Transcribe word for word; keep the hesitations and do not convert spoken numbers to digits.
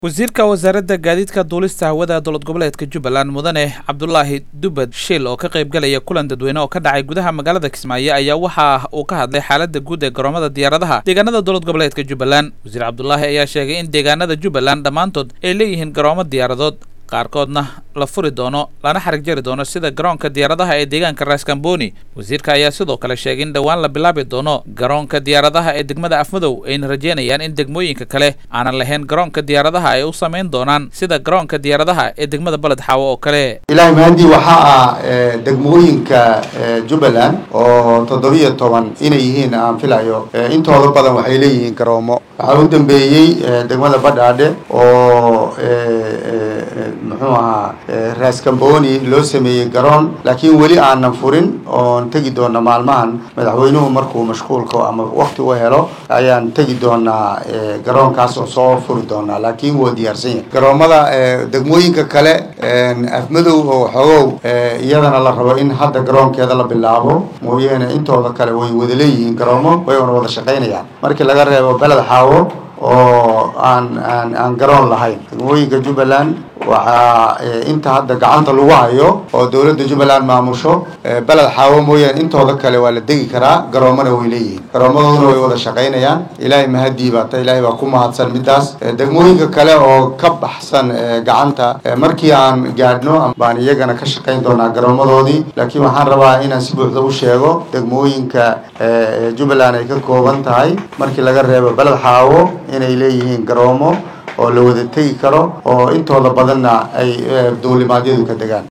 wasiirka wasaaradda gaadiidka duulista hawada dowlad goboleedka Jubbaland mudane Cabdullaahi Dubad Shil oo ka qayb galaya kulan dadweyne oo ka dhacay gudaha magaalada Kismaayo ayaa waxa uu ka hadlay xaaladda guud ee garoomada diyaaradaha deegaanada dowlad goboleedka Jubbaland. Wasiir Cabdullaahi ayaa sheegay in deegaanada Jubbaland dhamaantood ay leeyihiin garoomo diyaaradood qaarkoodna la furi doono lana xarig jari doono sida garoonka diyaaradaha ee deegaanka Raskamboni. Wasiirka ayaa sidoo kale sheegay in dhawaan la bilaabi doono garoonka diyaaradaha ee degmada Afmadow ayna rajeynayaan in degmooyinka kale aanan lahayn garoonka diyaaradaha ay u sameyn doonaan sida garoonka diyaaradaha ee degmada Balad Xaawo oo kale. Ilaahay mahadi waxa ah degmooyinka Jubbaland oo toddoba iyo toban inay yihiin aan filayo intooda badan waxay leeyihiin garoomo. Waxa uu dambeeyay degmada Badhaadhe oo muxuu ahaa Raskamboni loo sameeyay garoon laakiin wali aanan furin oo tagi doona maalmahan madaxweynuhu markuu mashquulka ama waqti u helo ayaan tagi doona garoonkaas oo soo furi doona laakiin waa diyaarsan yahay. Garoomada degmooyinka kale Afmadow oo xogow iyadana la rabo in hadda garoonkeeda la bilaabo mooyeen intooda kale way wada leeyihiin garoomo way wada shaqeynayaan markii laga reebo Balad Xaawo oo aan aan aan garoon lahayn. Degmooyinka Jubbaland waxa inta hadda gacanta lagu hayo oo dawladda Jubbaland maamusho Balad Xaawo mooyeen intooda kale waa la degi karaa garoomana way leeyihiin garoomadooda way wada shaqeynayaan. Ilaahay mahadi baa ta Ilaahay baa ku mahadsan midaas. Degmooyinka kale oo ka baxsan gacanta markii aan gaadhno baan iyagana ka shaqeyn doonaa garoomadoodii laakiin waxaan rabaa inaan si buuxda u sheego degmooyinka Jubbaland ay ka kooban tahay markii laga reebo Balad Xaawo inay leeyihiin garoomo oo la wada tagi karo oo intooda badanna ay duulimaadyadu ka degaan.